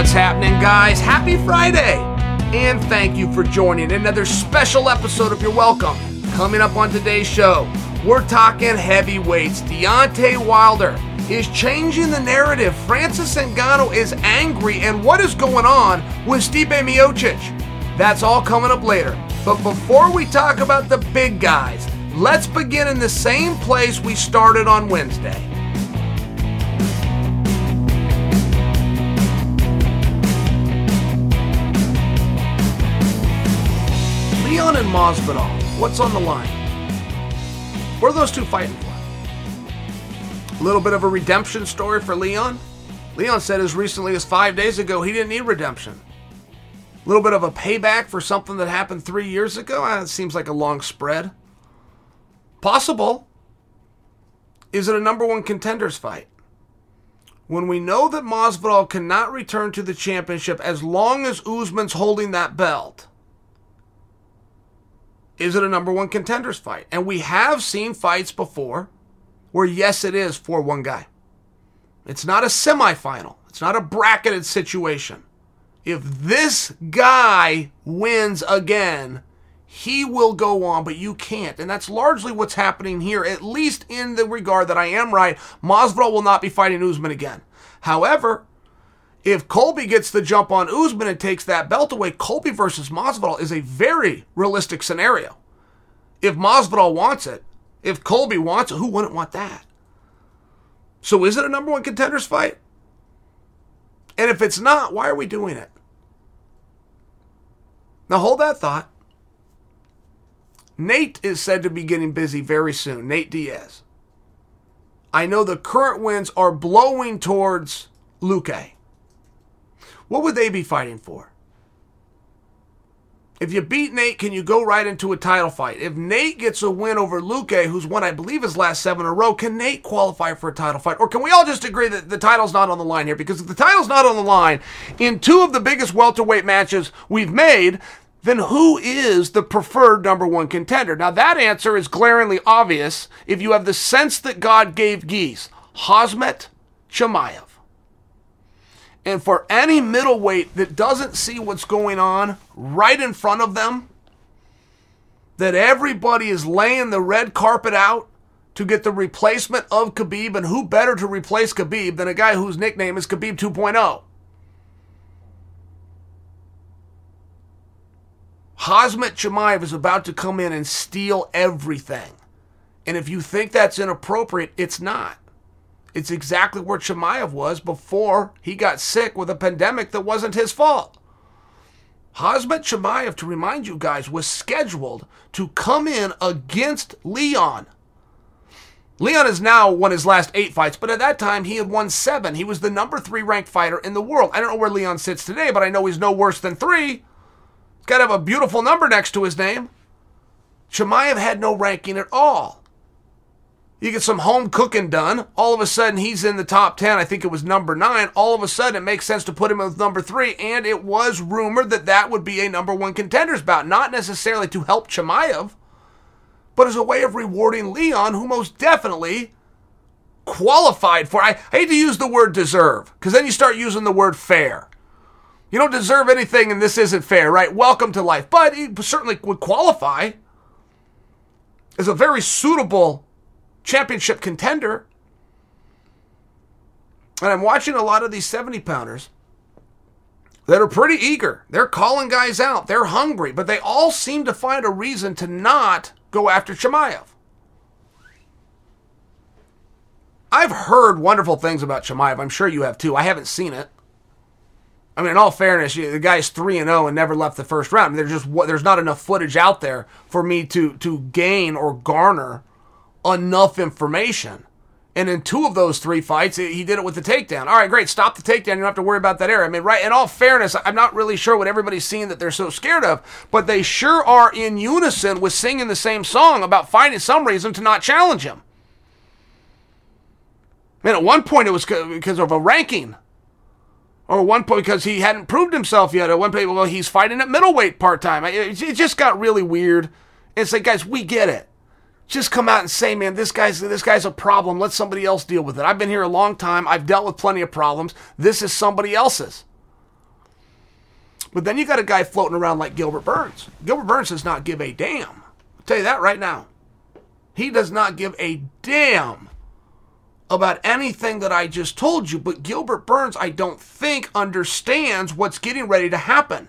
What's happening, guys? Happy Friday! And thank you for joining another special episode of You're Welcome. Coming up on today's show, we're talking heavyweights. Deontay Wilder is changing the narrative. Francis Ngannou is angry, and what is going on with Stipe Miocic? That's all coming up later. But before we talk about the big guys, let's begin in the same place we started on Wednesday. Leon and Masvidal, what's on the line? What are those two fighting for? A little bit of a redemption story for Leon. Leon said as recently as 5 days ago he didn't need redemption. A little bit of a payback for something that happened 3 years ago. It seems like a long spread. Possible. Is it a number one contenders fight? When we know that Masvidal cannot return to the championship as long as Usman's holding that belt, is it a number one contenders fight? And we have seen fights before where, yes, it is for one guy. It's not a semifinal. It's not a bracketed situation. If this guy wins again, he will go on, but you can't. And that's largely what's happening here, at least in the regard that I am right. Masvidal will not be fighting Usman again. However, if Colby gets the jump on Usman and takes that belt away, Colby versus Masvidal is a very realistic scenario. If Masvidal wants it, if Colby wants it, who wouldn't want that? So is it a number one contenders fight? And if it's not, why are we doing it? Now hold that thought. Nate is said to be getting busy very soon. Nate Diaz. I know the current winds are blowing towards Luque. What would they be fighting for? If you beat Nate, can you go right into a title fight? If Nate gets a win over Luque, who's won, I believe, his last 7 in a row, can Nate qualify for a title fight? Or can we all just agree that the title's not on the line here? Because if the title's not on the line in 2 of the biggest welterweight matches we've made, then who is the preferred number one contender? Now, that answer is glaringly obvious if you have the sense that God gave geese. Khamzat Chimaev. And for any middleweight that doesn't see what's going on right in front of them, that everybody is laying the red carpet out to get the replacement of Khabib, and who better to replace Khabib than a guy whose nickname is Khabib 2.0? Khamzat Chimaev is about to come in and steal everything. And if you think that's inappropriate, it's not. It's exactly where Chimaev was before he got sick with a pandemic that wasn't his fault. Khamzat Chimaev, to remind you guys, was scheduled to come in against Leon. Leon has now won his last 8 fights, but at that time he had won 7. He was the number 3 ranked fighter in the world. I don't know where Leon sits today, but I know he's no worse than 3. He's got to have a beautiful number next to his name. Chimaev had no ranking at all. You get some home cooking done. All of a sudden, he's in the top 10. I think it was number 9. All of a sudden, it makes sense to put him with number 3. And it was rumored that that would be a number one contenders bout. Not necessarily to help Chimaev, but as a way of rewarding Leon, who most definitely qualified for. I hate to use the word deserve, because then you start using the word fair. You don't deserve anything, and this isn't fair, right? Welcome to life. But he certainly would qualify as a very suitable championship contender. And I'm watching a lot of these 70-pounders that are pretty eager. They're calling guys out. They're hungry. But they all seem to find a reason to not go after Chimaev. I've heard wonderful things about Chimaev. I'm sure you have too. I haven't seen it. I mean, in all fairness, the guy's 3-0 and never left the first round. There's not enough footage out there for me to gain or garner enough information. And in 2 of those 3 fights, he did it with the takedown. All right, great. Stop the takedown. You don't have to worry about that area. I mean, right, in all fairness, I'm not really sure what everybody's seeing that they're so scared of, but they sure are in unison with singing the same song about finding some reason to not challenge him. I mean, at one point it was because of a ranking. Or at one point because he hadn't proved himself yet. At one point, well, he's fighting at middleweight part-time. It just got really weird. It's like, guys, we get it. Just come out and say, man, this guy's a problem. Let somebody else deal with it. I've been here a long time. I've dealt with plenty of problems. This is somebody else's. But then you got a guy floating around like Gilbert Burns. Gilbert Burns does not give a damn. I'll tell you that right now. He does not give a damn about anything that I just told you. But Gilbert Burns, I don't think, understands what's getting ready to happen.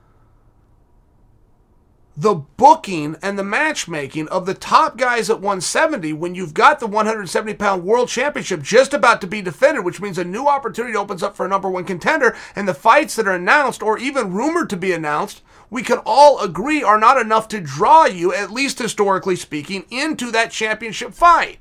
The booking and the matchmaking of the top guys at 170 when you've got the 170-pound world championship just about to be defended, which means a new opportunity opens up for a number one contender, and the fights that are announced or even rumored to be announced, we can all agree are not enough to draw you, at least historically speaking, into that championship fight.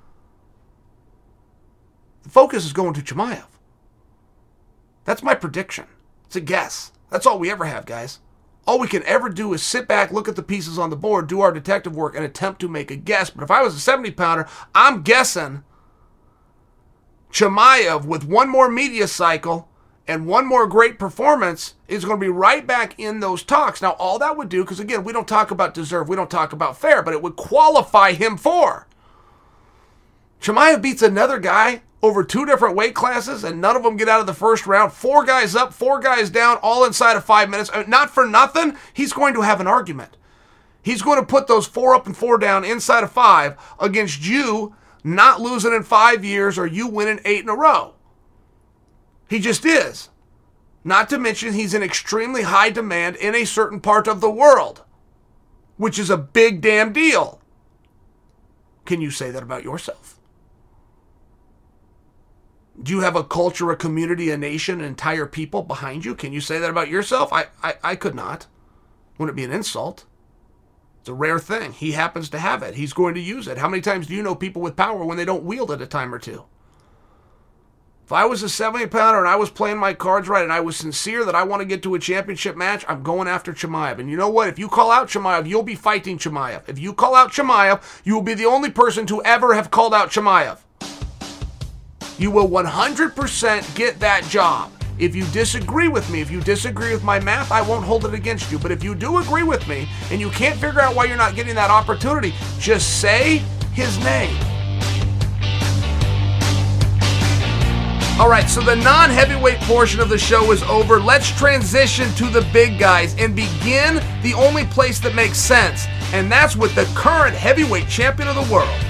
The focus is going to Chimaev. That's my prediction. It's a guess. That's all we ever have, guys. All we can ever do is sit back, look at the pieces on the board, do our detective work, and attempt to make a guess. But if I was a 70-pounder, I'm guessing Chimaev, with one more media cycle and one more great performance, is going to be right back in those talks. Now, all that would do, because again, we don't talk about deserve, we don't talk about fair, but it would qualify him for. Chimaev beats another guy over 2 different weight classes, and none of them get out of the first round. 4 guys up, 4 guys down, all inside of 5 minutes. Not for nothing, he's going to have an argument. He's going to put those 4 up and 4 down inside of 5 against you not losing in 5 years or you winning 8 in a row. He just is. Not to mention he's in extremely high demand in a certain part of the world, which is a big damn deal. Can you say that about yourself? Do you have a culture, a community, a nation, an entire people behind you? Can you say that about yourself? I could not. Wouldn't it be an insult? It's a rare thing. He happens to have it. He's going to use it. How many times do you know people with power when they don't wield it a time or two? If I was a 70-pounder and I was playing my cards right and I was sincere that I want to get to a championship match, I'm going after Chimaev. And you know what? If you call out Chimaev, you'll be fighting Chimaev. If you call out Chimaev, you will be the only person to ever have called out Chimaev. You will 100% get that job. If you disagree with me, if you disagree with my math, I won't hold it against you. But if you do agree with me and you can't figure out why you're not getting that opportunity, just say his name. All right, so the non-heavyweight portion of the show is over. Let's transition to the big guys and begin the only place that makes sense, and that's with the current heavyweight champion of the world.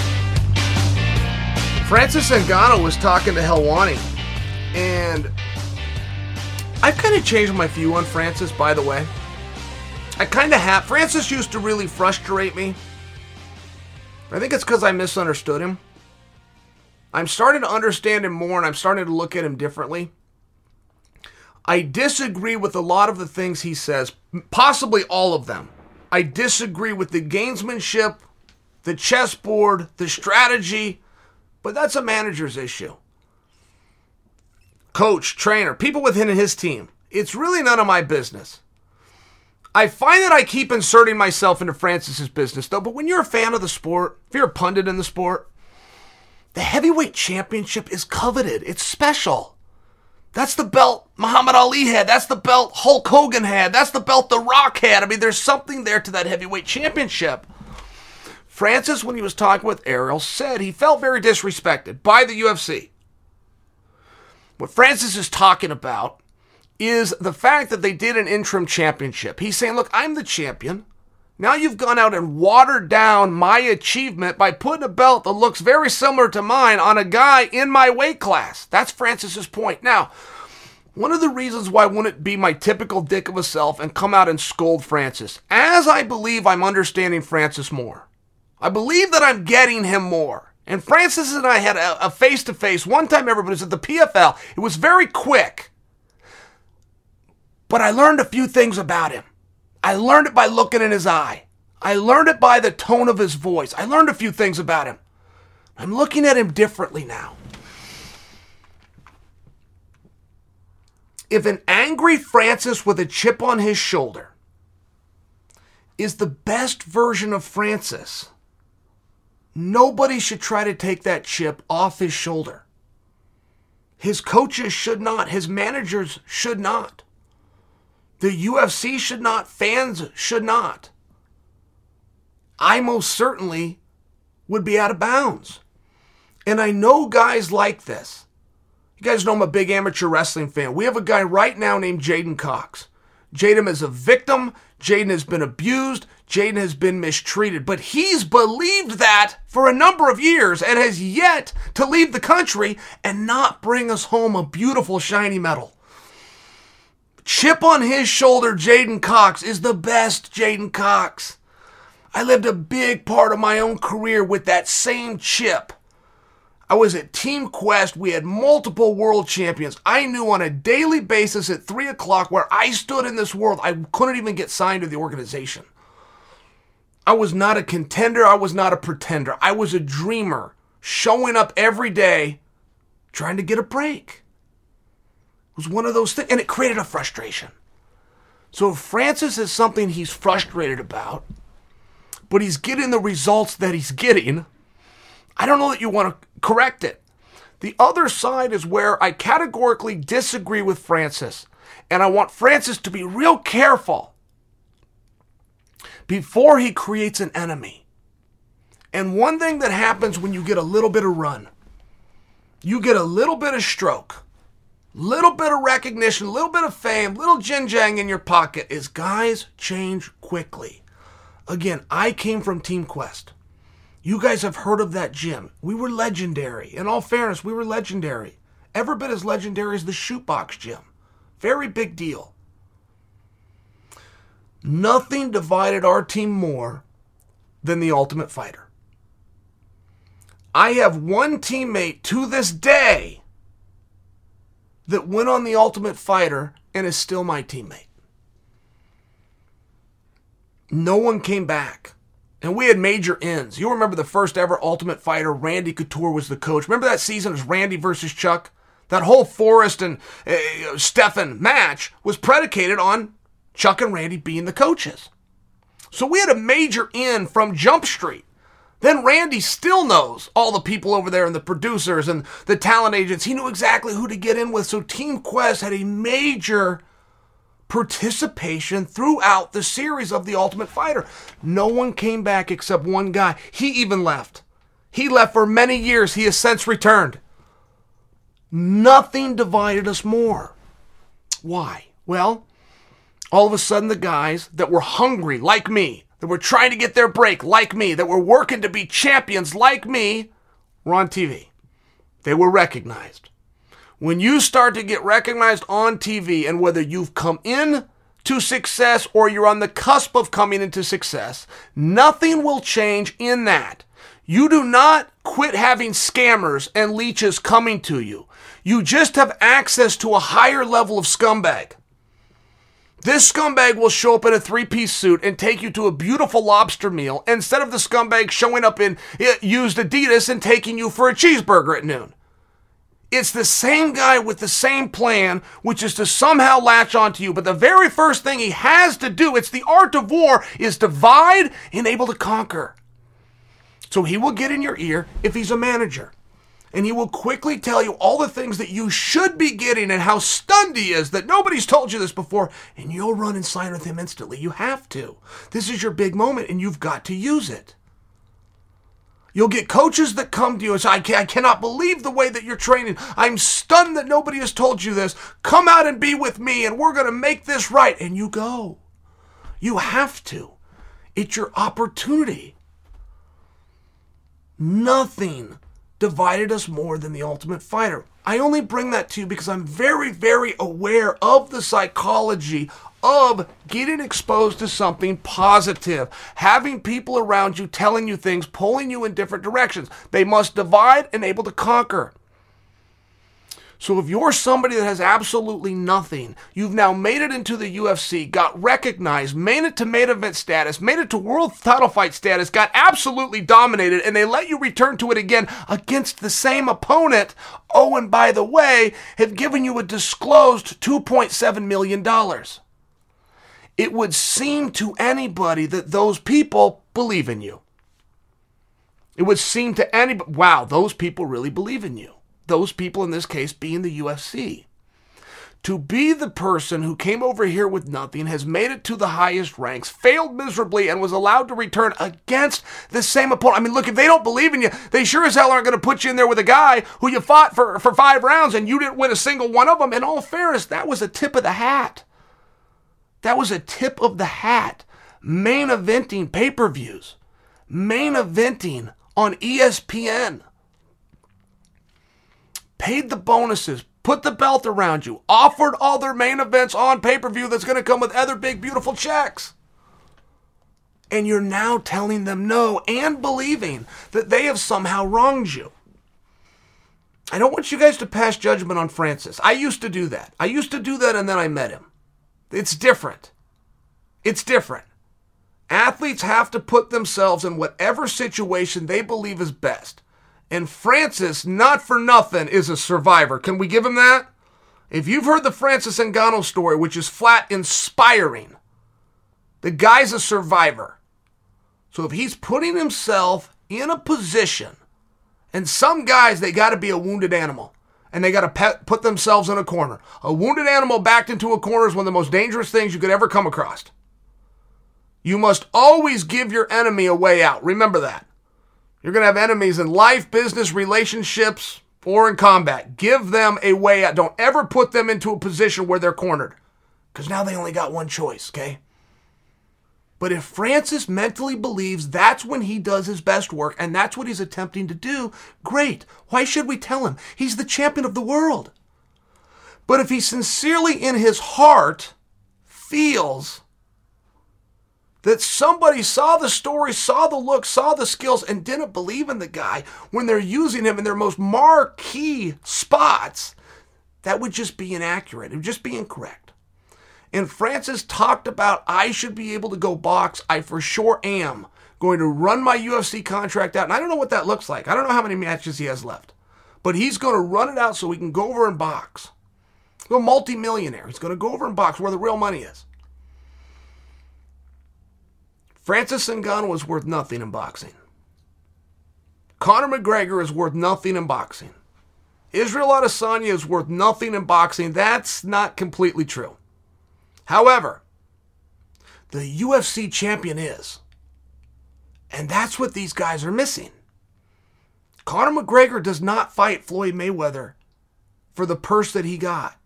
Francis Ngannou was talking to Helwani, and I've kind of changed my view on Francis, by the way. I kind of have. Francis used to really frustrate me. I think it's because I misunderstood him. I'm starting to understand him more, and I'm starting to look at him differently. I disagree with a lot of the things he says, possibly all of them. I disagree with the gamesmanship, the chessboard, the strategy, but that's a manager's issue. Coach, trainer, people within his team. It's really none of my business. I find that I keep inserting myself into Francis's business, though, but when you're a fan of the sport, if you're a pundit in the sport, the heavyweight championship is coveted. It's special. That's the belt Muhammad Ali had. That's the belt Hulk Hogan had. That's the belt The Rock had. I mean, there's something there to that heavyweight championship. Francis, when he was talking with Ariel, said he felt very disrespected by the UFC. What Francis is talking about is the fact that they did an interim championship. He's saying, look, I'm the champion. Now you've gone out and watered down my achievement by putting a belt that looks very similar to mine on a guy in my weight class. That's Francis's point. Now, one of the reasons why I wouldn't be my typical dick of a self and come out and scold Francis, as I believe I'm understanding Francis more. I believe that I'm getting him more. And Francis and I had a face-to-face one time ever, but it was at the PFL. It was very quick. But I learned a few things about him. I learned it by looking in his eye. I learned it by the tone of his voice. I learned a few things about him. I'm looking at him differently now. If an angry Francis with a chip on his shoulder is the best version of Francis, nobody should try to take that chip off his shoulder. His coaches should not. His managers should not. The UFC should not. Fans should not. I most certainly would be out of bounds. And I know guys like this. You guys know I'm a big amateur wrestling fan. We have a guy right now named Jaden Cox. Jaden is a victim. Jaden has been abused. Jaden has been mistreated. But he's believed that for a number of years and has yet to leave the country and not bring us home a beautiful, shiny medal. Chip on his shoulder, J'den Cox is the best J'den Cox. I lived a big part of my own career with that same chip. I was at Team Quest. We had multiple world champions. I knew on a daily basis at 3 o'clock where I stood in this world. I couldn't even get signed to the organization. I was not a contender. I was not a pretender. I was a dreamer, showing up every day, trying to get a break. It was one of those things, and it created a frustration. So if Francis is something he's frustrated about, but he's getting the results that he's getting, I don't know that you want to correct it. The other side is where I categorically disagree with Francis, and I want Francis to be real careful before he creates an enemy. And one thing that happens when you get a little bit of run, you get a little bit of stroke, little bit of recognition, little bit of fame, little yin-yang in your pocket, is guys change quickly. Again, I came from Team Quest. You guys have heard of that gym. We were legendary. In all fairness, we were legendary. Every bit as legendary as the Shootbox gym. Very big deal. Nothing divided our team more than the Ultimate Fighter. I have one teammate to this day that went on the Ultimate Fighter and is still my teammate. No one came back. And we had major ends. You remember the first ever Ultimate Fighter, Randy Couture was the coach. Remember that season as Randy versus Chuck? That whole Forrest and Stefan match was predicated on Chuck and Randy being the coaches. So we had a major end from Jump Street. Then Randy still knows all the people over there and the producers and the talent agents. He knew exactly who to get in with. So Team Quest had a major participation throughout the series of The Ultimate Fighter. No one came back except one guy. He even left. He left for many years. He has since returned. Nothing divided us more. Why? Well, all of a sudden the guys that were hungry like me, that were trying to get their break like me, that were working to be champions like me, were on TV. They were recognized. When you start to get recognized on TV, and whether you've come in to success or you're on the cusp of coming into success, nothing will change in that. You do not quit having scammers and leeches coming to you. You just have access to a higher level of scumbag. This scumbag will show up in a 3-piece suit and take you to a beautiful lobster meal instead of the scumbag showing up in used Adidas and taking you for a cheeseburger at noon. It's the same guy with the same plan, which is to somehow latch onto you. But the very first thing he has to do, it's the art of war, is divide and able to conquer. So he will get in your ear if he's a manager. And he will quickly tell you all the things that you should be getting and how stunned he is that nobody's told you this before. And you'll run and sign with him instantly. You have to. This is your big moment and you've got to use it. You'll get coaches that come to you and say, I cannot believe the way that you're training. I'm stunned that nobody has told you this. Come out and be with me and we're going to make this right. And you go. You have to. It's your opportunity. Nothing divided us more than the Ultimate Fighter. I only bring that to you because I'm very, very aware of the psychology of getting exposed to something positive, having people around you telling you things, pulling you in different directions. They must divide and able to conquer. So if you're somebody that has absolutely nothing, you've now made it into the UFC, got recognized, made it to main event status, made it to world title fight status, got absolutely dominated, and they let you return to it again against the same opponent. Oh, and by the way, have given you a disclosed $2.7 million. It would seem to anybody that those people believe in you. It would seem to anybody, wow, those people really believe in you. Those people in this case being the UFC. To be the person who came over here with nothing, has made it to the highest ranks, failed miserably, and was allowed to return against the same opponent. I mean, look, if they don't believe in you, they sure as hell aren't going to put you in there with a guy who you fought for 5 rounds and you didn't win a single one of them. In all fairness, that was a tip of the hat. That was a tip of the hat. Main eventing pay-per-views. Main eventing on ESPN. Paid the bonuses. Put the belt around you. Offered all their main events on pay-per-view that's going to come with other big, beautiful checks. And you're now telling them no and believing that they have somehow wronged you. I don't want you guys to pass judgment on Francis. I used to do that. And then I met him. It's different. It's different. Athletes have to put themselves in whatever situation they believe is best. And Francis, not for nothing, is a survivor. Can we give him that? If you've heard the Francis Ngannou story, which is flat inspiring, the guy's a survivor. So if he's putting himself in a position, and some guys, they got to be a wounded animal. And they got to put themselves in a corner. A wounded animal backed into a corner is one of the most dangerous things you could ever come across. You must always give your enemy a way out. Remember that. You're going to have enemies in life, business, relationships, or in combat. Give them a way out. Don't ever put them into a position where they're cornered. Because now they only got one choice, okay? But if Francis mentally believes that's when he does his best work, and that's what he's attempting to do, great. Why should we tell him? He's the champion of the world. But if he sincerely in his heart feels that somebody saw the story, saw the look, saw the skills, and didn't believe in the guy when they're using him in their most marquee spots, that would just be inaccurate. It would just be incorrect. And Francis talked about, I should be able to go box. I for sure am going to run my UFC contract out. And I don't know what that looks like. I don't know how many matches he has left. But he's going to run it out so he can go over and box. He's a multi-millionaire. He's going to go over and box where the real money is. Francis Ngannou is worth nothing in boxing. Conor McGregor is worth nothing in boxing. Israel Adesanya is worth nothing in boxing. That's not completely true. However, the UFC champion is. And that's what these guys are missing. Conor McGregor does not fight Floyd Mayweather for the purse that he got.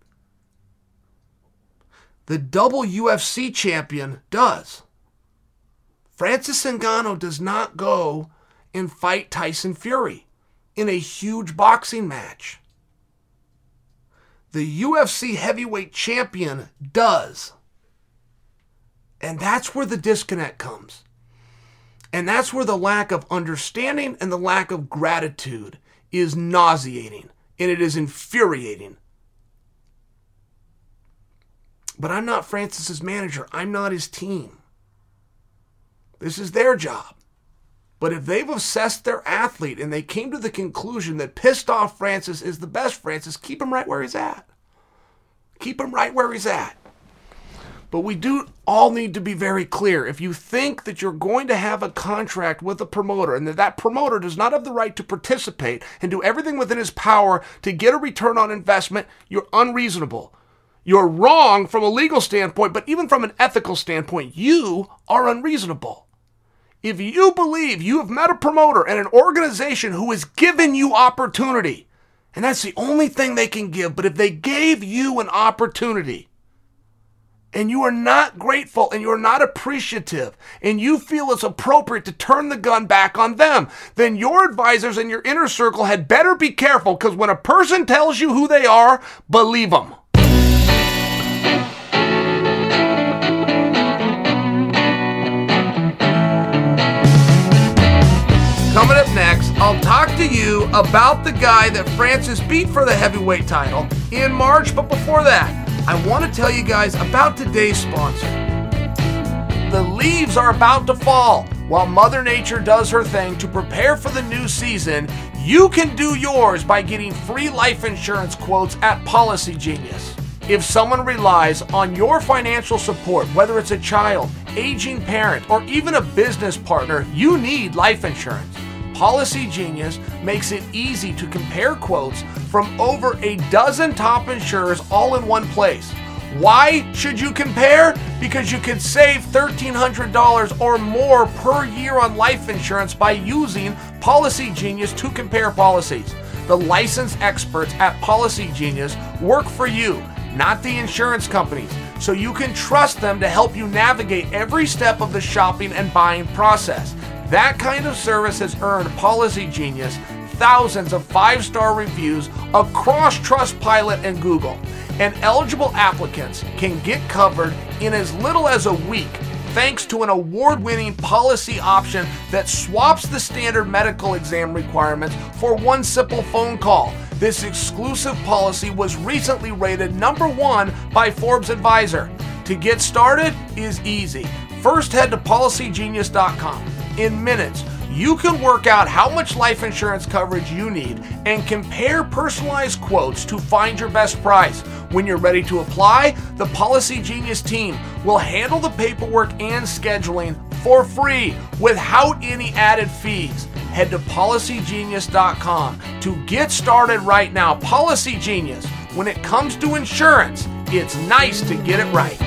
The double UFC champion does. Francis Ngannou does not go and fight Tyson Fury in a huge boxing match. The UFC heavyweight champion does. And that's where the disconnect comes. And that's where the lack of understanding and the lack of gratitude is nauseating. And it is infuriating. But I'm not Francis's manager. I'm not his team. This is their job. But if they've assessed their athlete and they came to the conclusion that pissed off Francis is the best Francis, keep him right where he's at. Keep him right where he's at. But we do all need to be very clear. If you think that you're going to have a contract with a promoter and that promoter does not have the right to participate and do everything within his power to get a return on investment, you're unreasonable. You're wrong from a legal standpoint, but even from an ethical standpoint, you are unreasonable. If you believe you have met a promoter and an organization who has given you opportunity, and that's the only thing they can give, but if they gave you an opportunity and you are not grateful and you are not appreciative and you feel it's appropriate to turn the gun back on them, then your advisors and your inner circle had better be careful, because when a person tells you who they are, believe them. Coming up next, I'll talk to you about the guy that Francis beat for the heavyweight title in March. But before that, I want to tell you guys about today's sponsor. The leaves are about to fall. While Mother Nature does her thing to prepare for the new season, you can do yours by getting free life insurance quotes at Policy Genius. If someone relies on your financial support, whether it's a child, aging parent, or even a business partner, you need life insurance. Policy Genius makes it easy to compare quotes from over a dozen top insurers all in one place. Why should you compare? Because you can save $1,300 or more per year on life insurance by using Policy Genius to compare policies. The licensed experts at Policy Genius work for you. not the insurance companies, so you can trust them to help you navigate every step of the shopping and buying process. That kind of service has earned Policy Genius thousands of 5-star reviews across Trustpilot and Google, and eligible applicants can get covered in as little as a week thanks to an award-winning policy option that swaps the standard medical exam requirements for one simple phone call. This exclusive policy was recently rated #1 by Forbes Advisor. To get started is easy. First, head to policygenius.com. In minutes, you can work out how much life insurance coverage you need and compare personalized quotes to find your best price. When you're ready to apply, the Policy Genius team will handle the paperwork and scheduling for free without any added fees. Head to policygenius.com to get started right now. Policy Genius. When it comes to insurance, it's nice to get it right.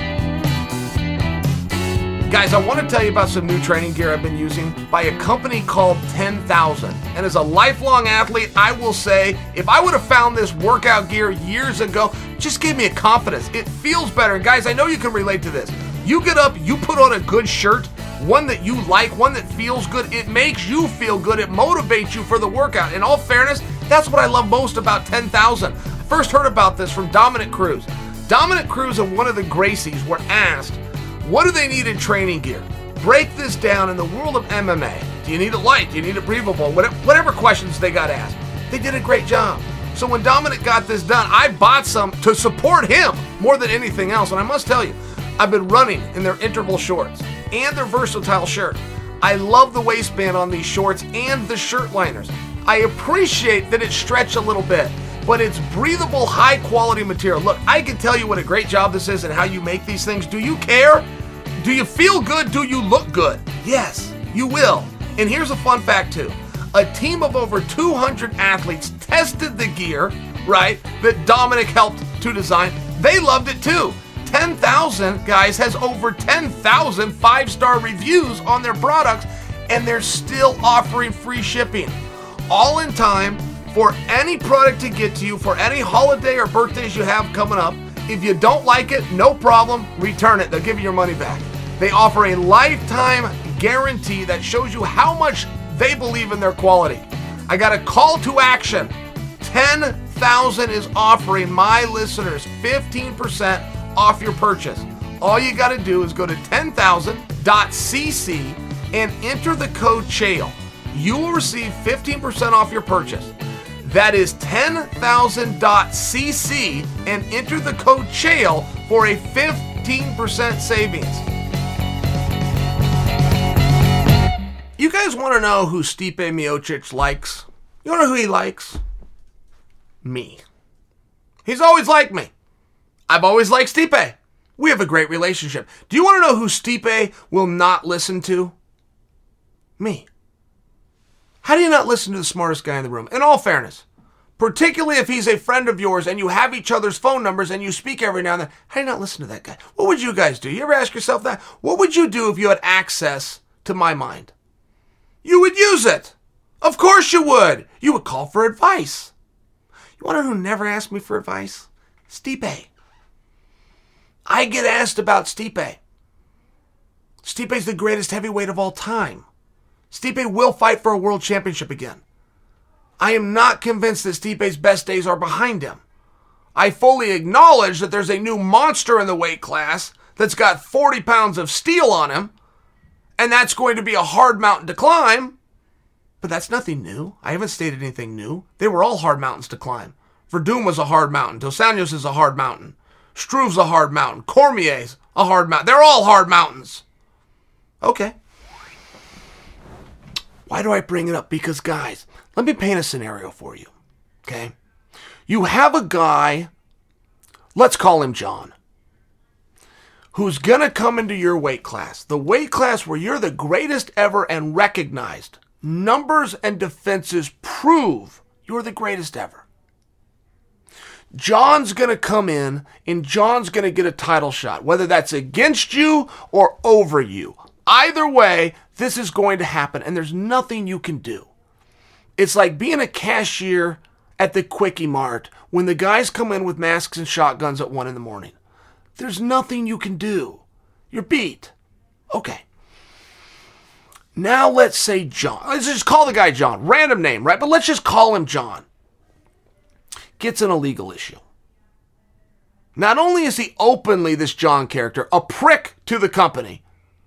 Guys, I want to tell you about some new training gear I've been using by a company called 10,000. And as a lifelong athlete, I will say, if I would have found this workout gear years ago, it just gave me a confidence. It feels better. And guys, I know you can relate to this. You get up, you put on a good shirt, one that you like, one that feels good. It makes you feel good. It motivates you for the workout. In all fairness, that's what I love most about 10,000. I first heard about this from Dominic Cruz. Dominic Cruz and one of the Gracies were asked, what do they need in training gear? Break this down in the world of MMA. Do you need it light? Do you need it breathable? Whatever questions they got asked. They did a great job. So when Dominic got this done, I bought some to support him more than anything else. And I must tell you, I've been running in their interval shorts and their versatile shirt. I love the waistband on these shorts and the shirt liners. I appreciate that it's stretched a little bit, but it's breathable, high quality material. Look, I can tell you what a great job this is and how you make these things. Do you care? Do you feel good? Do you look good? Yes, you will. And here's a fun fact too. A team of over 200 athletes tested the gear, right, that Dominic helped to design. They loved it too. 10,000 guys has over 10,000 5-star reviews on their products, and they're still offering free shipping. All in time for any product to get to you for any holiday or birthdays you have coming up. If you don't like it, no problem, return it. They'll give you your money back. They offer a lifetime guarantee that shows you how much they believe in their quality. I got a call to action. 10,000 is offering my listeners 15% off your purchase. All you got to do is go to 10,000.cc and enter the code CHAEL. You will receive 15% off your purchase. That is 10,000.cc and enter the code CHAEL for a 15% savings. You guys want to know who Stipe Miocic likes? You want to know who he likes? Me. He's always liked me. I've always liked Stipe. We have a great relationship. Do you want to know who Stipe will not listen to? Me. How do you not listen to the smartest guy in the room? In all fairness, particularly if he's a friend of yours and you have each other's phone numbers and you speak every now and then, how do you not listen to that guy? What would you guys do? You ever ask yourself that? What would you do if you had access to my mind? You would use it. Of course you would. You would call for advice. You want to know who never asked me for advice? Stipe. I get asked about Stipe. Stipe's the greatest heavyweight of all time. Stipe will fight for a world championship again. I am not convinced that Stipe's best days are behind him. I fully acknowledge that there's a new monster in the weight class that's got 40 pounds of steel on him, and that's going to be a hard mountain to climb. But that's nothing new. I haven't stated anything new. They were all hard mountains to climb. Verdum was a hard mountain. Dos Anjos is a hard mountain. Struve's a hard mountain. Cormier's a hard mountain. They're all hard mountains. Okay. Why do I bring it up? Because, guys, let me paint a scenario for you. Okay? You have a guy, let's call him John, who's going to come into your weight class. The weight class where you're the greatest ever and recognized. Numbers and defenses prove you're the greatest ever. John's going to come in and John's going to get a title shot, whether that's against you or over you. Either way, this is going to happen and there's nothing you can do. It's like being a cashier at the Quickie Mart when the guys come in with masks and shotguns at 1 a.m. There's nothing you can do. You're beat. Okay. Now let's say John. Let's just call the guy John. Random name, right? But let's just call him John. Gets an illegal issue. Not only is he openly, this John character, a prick to the company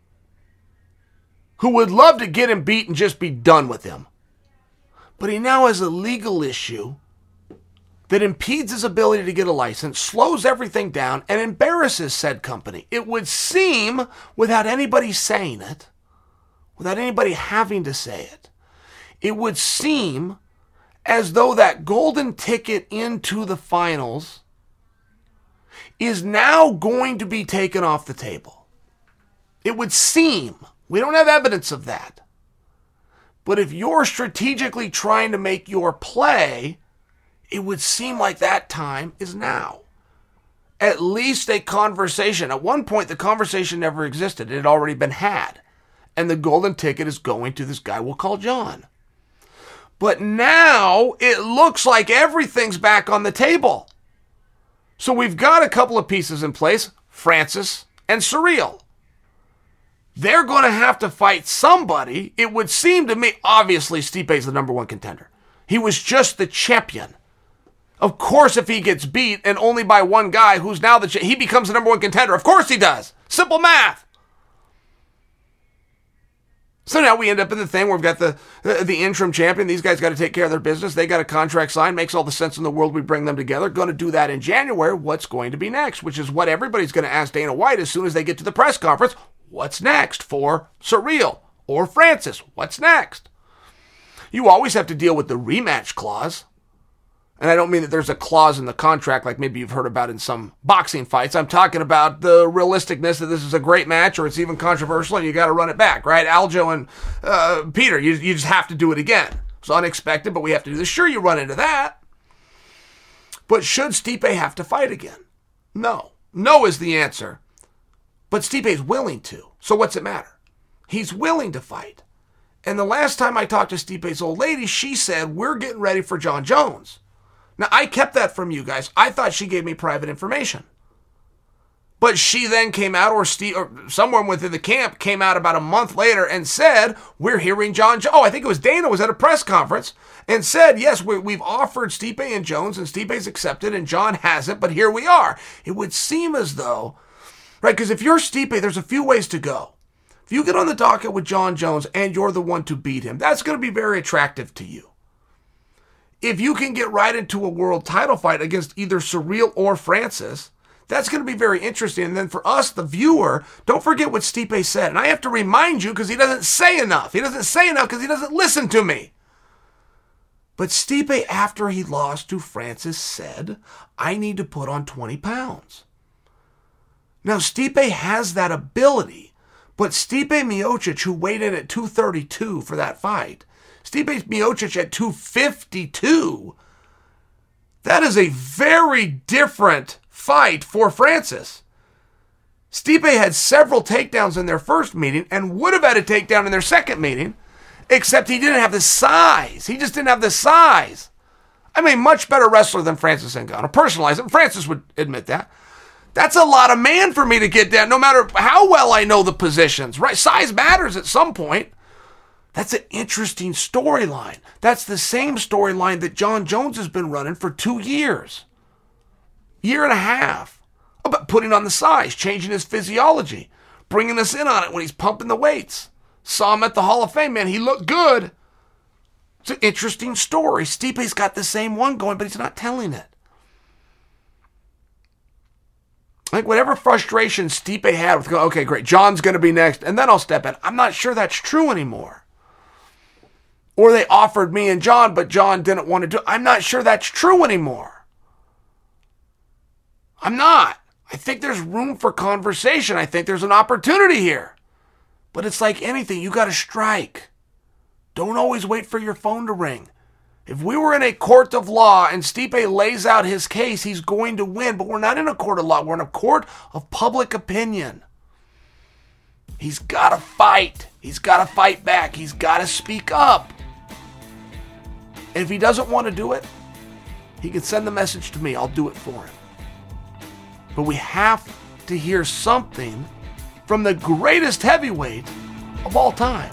who would love to get him beat and just be done with him, but he now has a legal issue that impedes his ability to get a license, slows everything down, and embarrasses said company. It would seem, without anybody saying it, without anybody having to say it, it would seem as though that golden ticket into the finals is now going to be taken off the table. It would seem. We don't have evidence of that. But if you're strategically trying to make your play, it would seem like that time is now. At least a conversation. At one point, the conversation never existed. It had already been had. And the golden ticket is going to this guy we'll call John. But now it looks like everything's back on the table. So we've got a couple of pieces in place, Francis and Ciryl. They're going to have to fight somebody. It would seem to me, obviously, Stipe's the number one contender. He was just the champion. Of course, if he gets beat, and only by one guy who's now he becomes the number one contender. Of course he does. Simple math. So now we end up in the thing where we've got the interim champion. These guys got to take care of their business. They got a contract signed. Makes all the sense in the world. We bring them together. Going to do that in January. What's going to be next? Which is what everybody's going to ask Dana White as soon as they get to the press conference. What's next for Ciryl or Francis? What's next? You always have to deal with the rematch clause. And I don't mean that there's a clause in the contract like maybe you've heard about in some boxing fights. I'm talking about the realisticness that this is a great match or it's even controversial and you got to run it back, right? Aljo and Peter, you just have to do it again. It's unexpected, but we have to do this. Sure, you run into that. But should Stipe have to fight again? No. No is the answer. But Stipe's willing to. So what's it matter? He's willing to fight. And the last time I talked to Stipe's old lady, she said, we're getting ready for Jon Jones. Now, I kept that from you guys. I thought she gave me private information. But she then came out, or someone within the camp came out about a month later and said, we're hearing Jon Jones. Oh, I think it was Dana was at a press conference and said, yes, we've offered Stipe and Jones, and Stipe's accepted, and Jon hasn't, but here we are. It would seem as though, right, because if you're Stipe, there's a few ways to go. If you get on the docket with Jon Jones and you're the one to beat him, that's going to be very attractive to you. If you can get right into a world title fight against either Ciryl or Francis, that's going to be very interesting. And then for us, the viewer, don't forget what Stipe said. And I have to remind you because he doesn't say enough. He doesn't say enough because he doesn't listen to me. But Stipe, after he lost to Francis, said, I need to put on 20 pounds. Now, Stipe has that ability, but Stipe Miocic, who weighed in at 232 for that fight, Stipe Miocic at 252, that is a very different fight for Francis. Stipe had several takedowns in their first meeting and would have had a takedown in their second meeting, except he didn't have the size. He just didn't have the size. I'm a much better wrestler than Francis Ngannou. Personalize it. Francis would admit that. That's a lot of man for me to get down, no matter how well I know the positions, right? Size matters at some point. That's an interesting storyline. That's the same storyline that Jon Jones has been running for 2 years. Year and a half. About putting on the size, changing his physiology, bringing us in on it when he's pumping the weights. Saw him at the Hall of Fame, man. He looked good. It's an interesting story. Stipe's got the same one going, but he's not telling it. Like whatever frustration Stipe had with, okay, great, John's going to be next, and then I'll step in. I'm not sure that's true anymore. Or they offered me and Jon, but Jon didn't want to do it. I'm not sure that's true anymore. I'm not. I think there's room for conversation. I think there's an opportunity here. But it's like anything, you got to strike. Don't always wait for your phone to ring. If we were in a court of law and Stipe lays out his case, he's going to win. But we're not in a court of law. We're in a court of public opinion. He's got to fight. He's got to fight back. He's got to speak up. And if he doesn't want to do it, He can send the message to me. I'll do it for him. But we have to hear something from the greatest heavyweight of all time.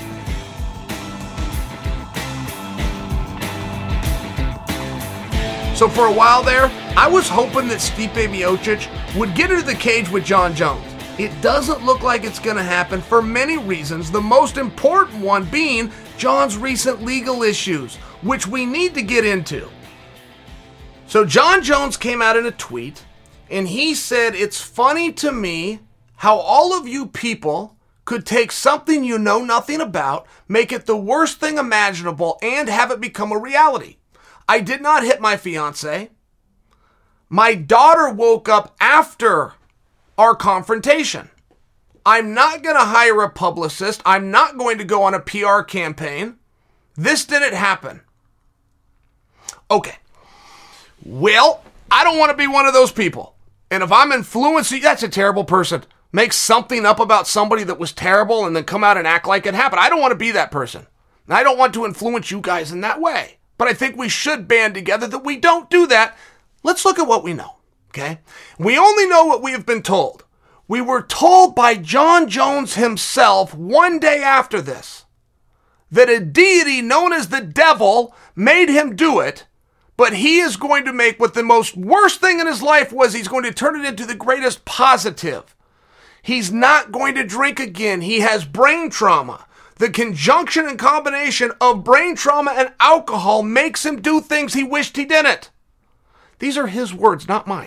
So for a while there, I was hoping that Stipe Miocic would get into the cage with Jon Jones. It doesn't look like it's going to happen for many reasons, the most important one being Jon's recent legal issues, which we need to get into. So Jon Jones came out in a tweet, and he said, "It's funny to me how all of you people could take something you know nothing about, make it the worst thing imaginable, and have it become a reality. I did not hit my fiance. My daughter woke up after our confrontation. I'm not going to hire a publicist. I'm not going to go on a PR campaign. This didn't happen." Okay. Well, I don't want to be one of those people. And if I'm influencing, that's a terrible person. Make something up about somebody that was terrible and then come out and act like it happened. I don't want to be that person. And I don't want to influence you guys in that way. But I think we should band together that we don't do that. Let's look at what we know, okay? We only know what we have been told. We were told by Jon Jones himself one day after this that a deity known as the devil made him do it, but he is going to make what the most worst thing in his life was. He's going to turn it into the greatest positive. He's not going to drink again. He has brain trauma. The conjunction and combination of brain trauma and alcohol makes him do things he wished he didn't. These are his words, not mine.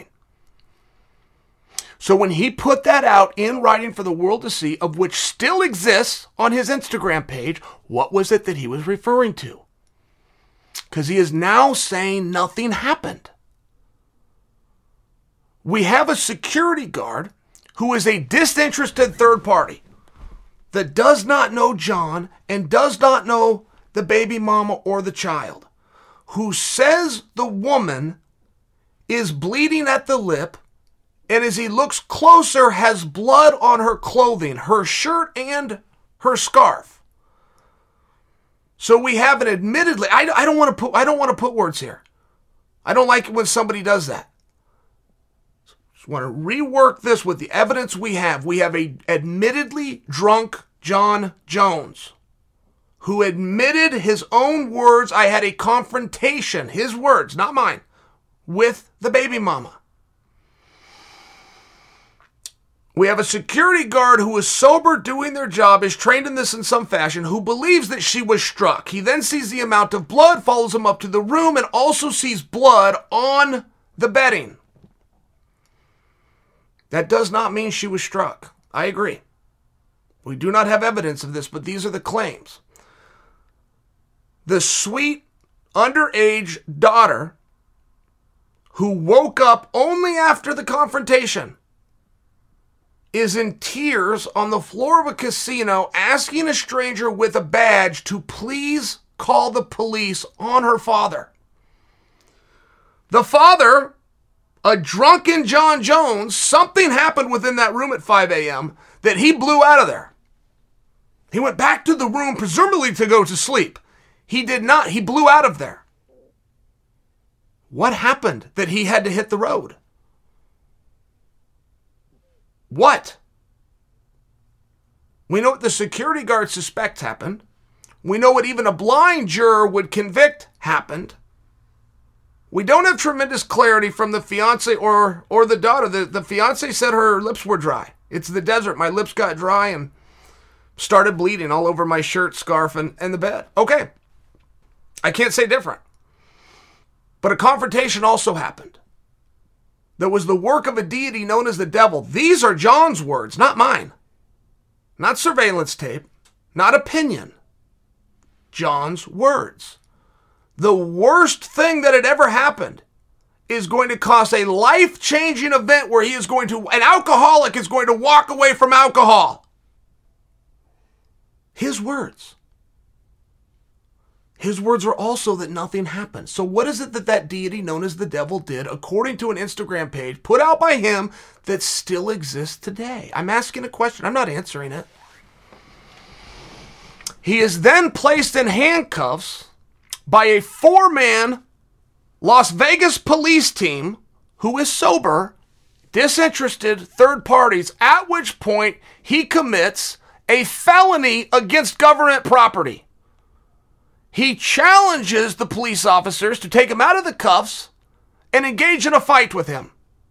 So when he put that out in writing for the world to see, of which still exists on his Instagram page, what was it that he was referring to? Because he is now saying nothing happened. We have a security guard who is a disinterested third party that does not know Jon and does not know the baby mama or the child, who says the woman is bleeding at the lip, and as he looks closer, has blood on her clothing, her shirt and her scarf. So we have an admittedly, I don't want to put words here. I don't like it when somebody does that. Just want to rework this with the evidence we have. We have a admittedly drunk Jon Jones who admitted his own words. I had a confrontation, his words, not mine, with the baby mama. We have a security guard who is sober, doing their job, is trained in this in some fashion, who believes that she was struck. He then sees the amount of blood, follows him up to the room, and also sees blood on the bedding. That does not mean she was struck. I agree. We do not have evidence of this, but these are the claims. The sweet, underage daughter who woke up only after the confrontation is in tears on the floor of a casino asking a stranger with a badge to please call the police on her father. The father, a drunken Jon Jones, something happened within that room at 5 a.m. that he blew out of there. He went back to the room, presumably to go to sleep. He did not. He blew out of there. What happened that he had to hit the road? What? We know what the security guard suspects happened. We know what even a blind juror would convict happened. We don't have tremendous clarity from the fiance or the daughter. The fiance said her lips were dry. It's the desert. My lips got dry and started bleeding all over my shirt, scarf, and the bed. Okay. I can't say different. But a confrontation also happened. That was the work of a deity known as the devil. These are Jon's words, not mine. Not surveillance tape, not opinion. Jon's words. The worst thing that had ever happened is going to cause a life-changing event where an alcoholic is going to walk away from alcohol. His words. His words were also that nothing happened. So what is it that deity known as the devil did, according to an Instagram page put out by him, that still exists today? I'm asking a question. I'm not answering it. He is then placed in handcuffs by a 4-man Las Vegas police team, who is sober, disinterested third parties, at which point he commits a felony against government property. He challenges the police officers to take him out of the cuffs and engage in a fight with him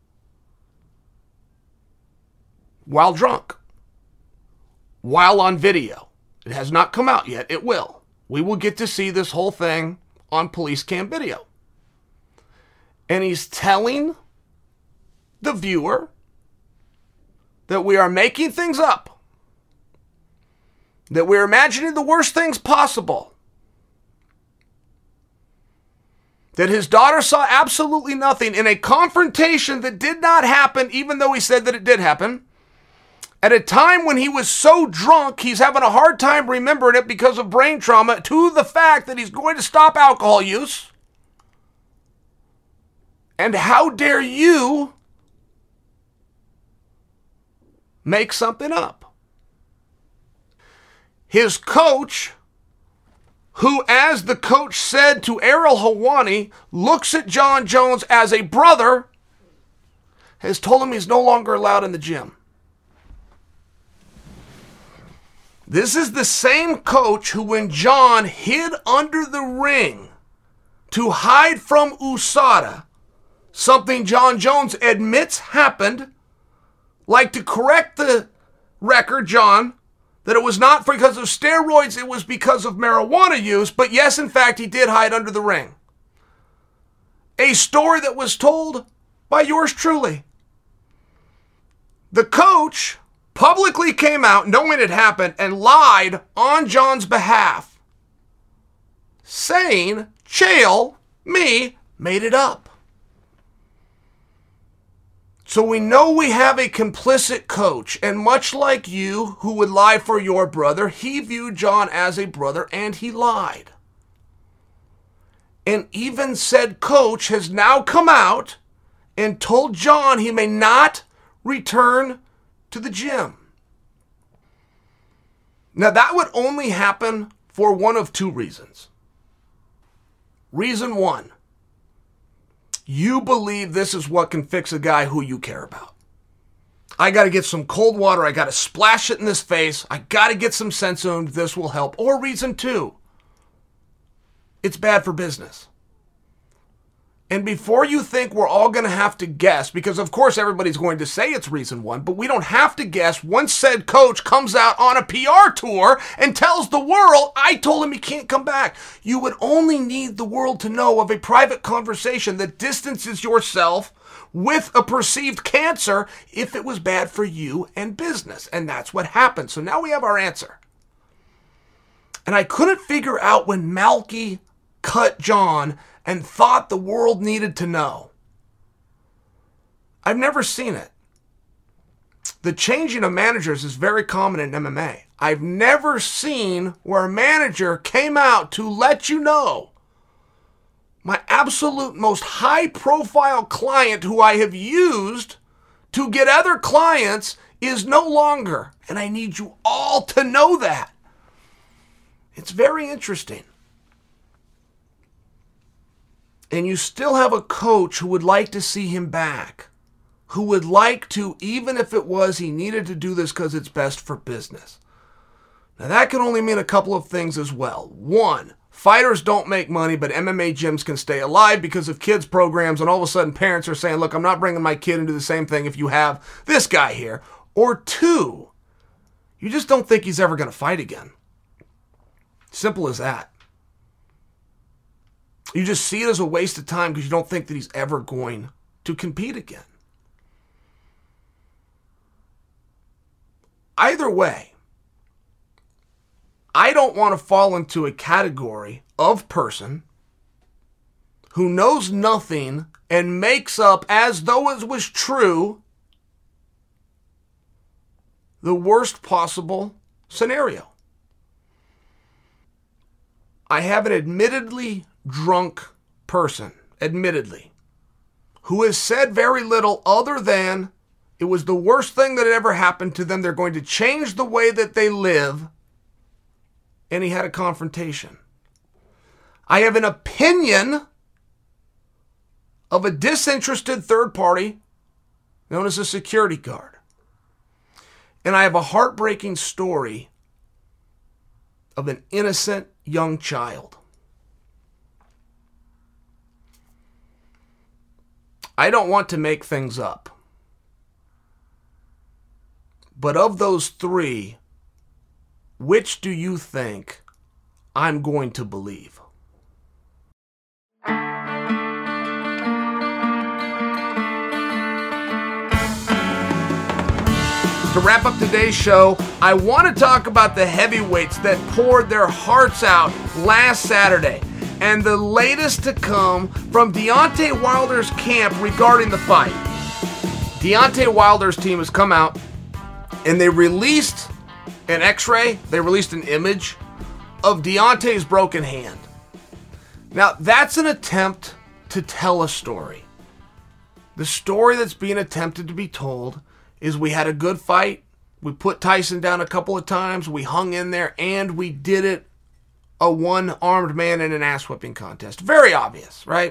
while drunk, while on video. It has not come out yet. It will. We will get to see this whole thing on police cam video. And he's telling the viewer that we are making things up, that we're imagining the worst things possible, that his daughter saw absolutely nothing in a confrontation that did not happen, even though he said that it did happen, at a time when he was so drunk he's having a hard time remembering it because of brain trauma, to the fact that he's going to stop alcohol use. And how dare you make something up? His coach, who, as the coach said to Ariel Helwani, looks at Jon Jones as a brother, has told him he's no longer allowed in the gym. This is the same coach who, when Jon hid under the ring to hide from USADA, something Jon Jones admits happened, like to correct the record, Jon, that it was not because of steroids, it was because of marijuana use, but yes, in fact, he did hide under the ring. A story that was told by yours truly. The coach publicly came out knowing it happened and lied on Jon's behalf, saying, Chael, me, made it up. So we know we have a complicit coach, and much like you, who would lie for your brother, he viewed Jon as a brother, and he lied. And even said coach has now come out and told Jon he may not return to the gym. Now that would only happen for one of two reasons. Reason one, you believe this is what can fix a guy who you care about. I got to get some cold water. I got to splash it in his face. I got to get some sense in him. This will help. Or reason two, it's bad for business. And before you think we're all going to have to guess, because of course everybody's going to say it's reason one, but we don't have to guess once said coach comes out on a PR tour and tells the world, I told him he can't come back. You would only need the world to know of a private conversation that distances yourself with a perceived cancer if it was bad for you and business. And that's what happened. So now we have our answer. And I couldn't figure out when Malky cut Jon and thought the world needed to know. I've never seen it. The changing of managers is very common in MMA. I've never seen where a manager came out to let you know, my absolute most high-profile client who I have used to get other clients is no longer. And I need you all to know that. It's very interesting. And you still have a coach who would like to see him back, who would like to, even if it was he needed to do this because it's best for business. Now that can only mean a couple of things as well. One, fighters don't make money, but MMA gyms can stay alive because of kids programs, and all of a sudden parents are saying, look, I'm not bringing my kid into the same thing if you have this guy here. Or two, you just don't think he's ever going to fight again. Simple as that. You just see it as a waste of time because you don't think that he's ever going to compete again. Either way, I don't want to fall into a category of person who knows nothing and makes up, as though it was true, the worst possible scenario. I have an admittedly drunk person, admittedly, who has said very little other than it was the worst thing that had ever happened to them. They're going to change the way that they live. And he had a confrontation. I have an opinion of a disinterested third party known as a security guard. And I have a heartbreaking story of an innocent young child. I don't want to make things up, but of those three, which do you think I'm going to believe? To wrap up today's show, I want to talk about the heavyweights that poured their hearts out last Saturday and the latest to come from Deontay Wilder's camp regarding the fight. Deontay Wilder's team has come out and they released an x-ray, they released an image of Deontay's broken hand. Now, that's an attempt to tell a story. The story that's being attempted to be told is we had a good fight, we put Tyson down a couple of times, we hung in there, and we did it a one-armed man in an ass-whipping contest. Very obvious, right?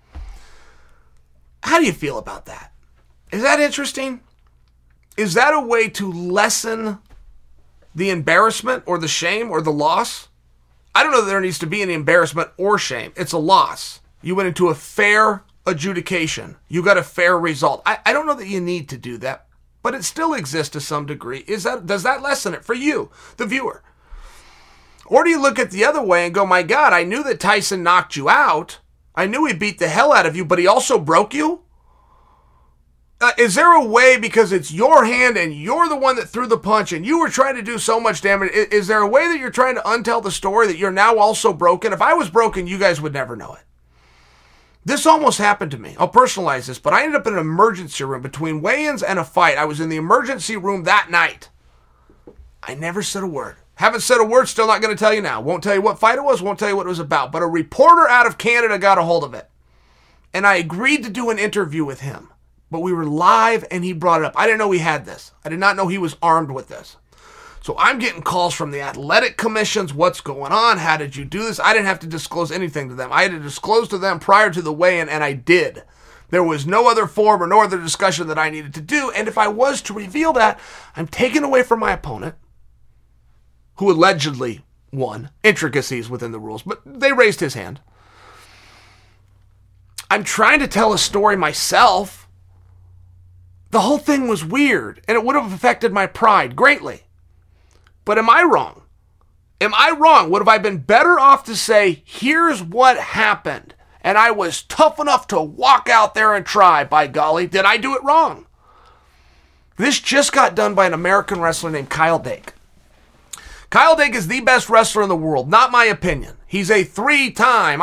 How do you feel about that? Is that interesting? Is that a way to lessen the embarrassment or the shame or the loss? I don't know that there needs to be any embarrassment or shame. It's a loss. You went into a fair adjudication. You got a fair result. I don't know that you need to do that, but it still exists to some degree. Does that lessen it for you, the viewer? Or do you look at the other way and go, my God, I knew that Tyson knocked you out. I knew he beat the hell out of you, but he also broke you? Is there a way, because it's your hand and you're the one that threw the punch and you were trying to do so much damage, is there a way that you're trying to untell the story that you're now also broken? If I was broken, you guys would never know it. This almost happened to me. I'll personalize this, but I ended up in an emergency room between weigh-ins and a fight. I was in the emergency room that night. I never said a word. Haven't said a word, still not going to tell you now. Won't tell you what fight it was, won't tell you what it was about. But a reporter out of Canada got a hold of it. And I agreed to do an interview with him. But we were live and he brought it up. I didn't know he had this. I did not know he was armed with this. So I'm getting calls from the athletic commissions. What's going on? How did you do this? I didn't have to disclose anything to them. I had to disclose to them prior to the weigh-in, and I did. There was no other forum or no other discussion that I needed to do. And if I was to reveal that, I'm taking away from my opponent, who allegedly won. Intricacies within the rules, but they raised his hand. I'm trying to tell a story myself. The whole thing was weird, and it would have affected my pride greatly. But am I wrong? Am I wrong? Would have I been better off to say, here's what happened, and I was tough enough to walk out there and try, by golly, did I do it wrong? This just got done by an American wrestler named Kyle Dake. Kyle Dake is the best wrestler in the world, not my opinion. He's a three-time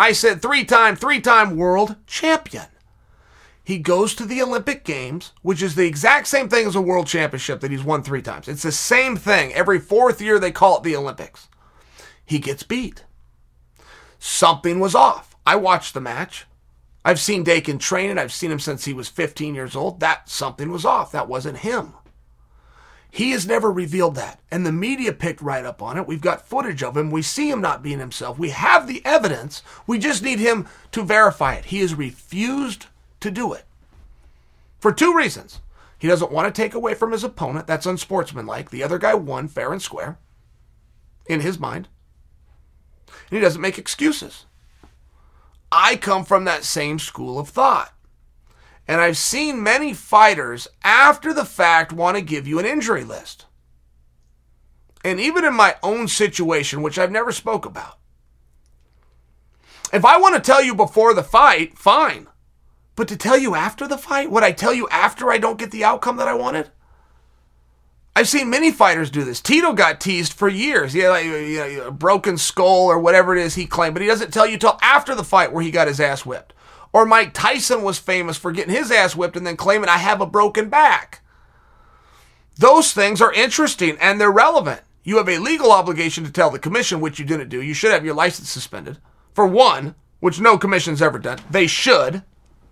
world champion. He goes to the Olympic Games, which is the exact same thing as a world championship that he's won 3 times. It's the same thing. Every 4th year they call it the Olympics. He gets beat. Something was off. I watched the match. I've seen Dake in training. I've seen him since he was 15 years old. That something was off. That wasn't him. He has never revealed that. And the media picked right up on it. We've got footage of him. We see him not being himself. We have the evidence. We just need him to verify it. He has refused to do it. For 2 reasons. He doesn't want to take away from his opponent. That's unsportsmanlike. The other guy won fair and square, in his mind. And he doesn't make excuses. I come from that same school of thought. And I've seen many fighters, after the fact, want to give you an injury list. And even in my own situation, which I've never spoke about. If I want to tell you before the fight, fine. But to tell you after the fight, would I tell you after I don't get the outcome that I wanted? I've seen many fighters do this. Tito got teased for years. He had a broken skull or whatever it is he claimed, but he doesn't tell you till after the fight where he got his ass whipped. Or Mike Tyson was famous for getting his ass whipped and then claiming, I have a broken back. Those things are interesting and they're relevant. You have a legal obligation to tell the commission, which you didn't do. You should have your license suspended. For one, which no commission's ever done. They should.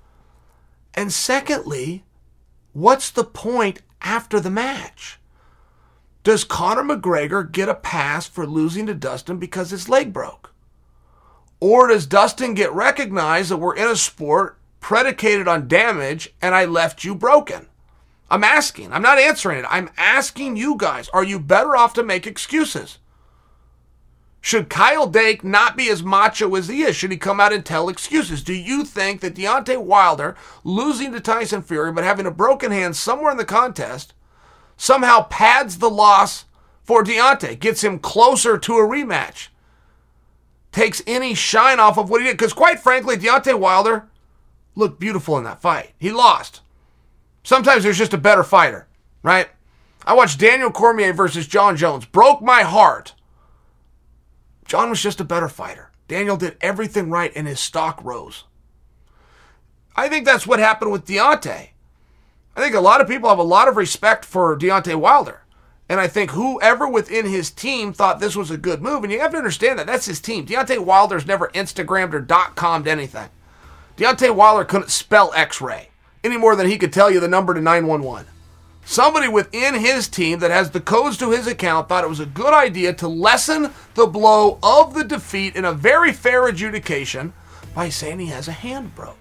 And secondly, what's the point after the match? Does Conor McGregor get a pass for losing to Dustin because his leg broke? Or does Dustin get recognized that we're in a sport predicated on damage and I left you broken? I'm asking. I'm not answering it. I'm asking you guys, are you better off to make excuses? Should Kyle Dake not be as macho as he is? Should he come out and tell excuses? Do you think that Deontay Wilder losing to Tyson Fury but having a broken hand somewhere in the contest somehow pads the loss for Deontay, gets him closer to a rematch, takes any shine off of what he did? Because quite frankly, Deontay Wilder looked beautiful in that fight. He lost. Sometimes there's just a better fighter, right? I watched Daniel Cormier versus John Jones. Broke my heart. John was just a better fighter. Daniel did everything right and his stock rose. I think that's what happened with Deontay. I think a lot of people have a lot of respect for Deontay Wilder. And I think whoever within his team thought this was a good move, and you have to understand that that's his team. Deontay Wilder's never Instagrammed or .com'd anything. Deontay Wilder couldn't spell X-ray any more than he could tell you the number to 911. Somebody within his team that has the codes to his account thought it was a good idea to lessen the blow of the defeat in a very fair adjudication by saying he has a hand broke.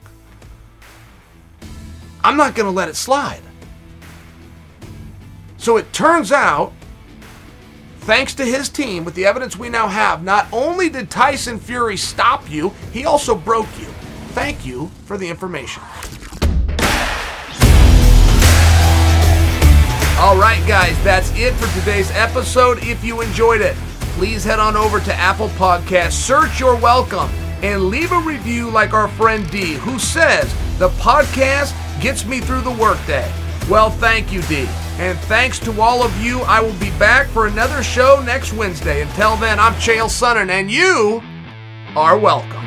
I'm not going to let it slide. So it turns out, thanks to his team, with the evidence we now have, not only did Tyson Fury stop you, he also broke you. Thank you for the information. All right, guys, that's it for today's episode. If you enjoyed it, please head on over to Apple Podcasts, search You're Welcome, and leave a review like our friend D, who says, the podcast gets me through the workday. Well, thank you, D. And thanks to all of you. I will be back for another show next Wednesday. Until then, I'm Chael Sonnen, and you are welcome.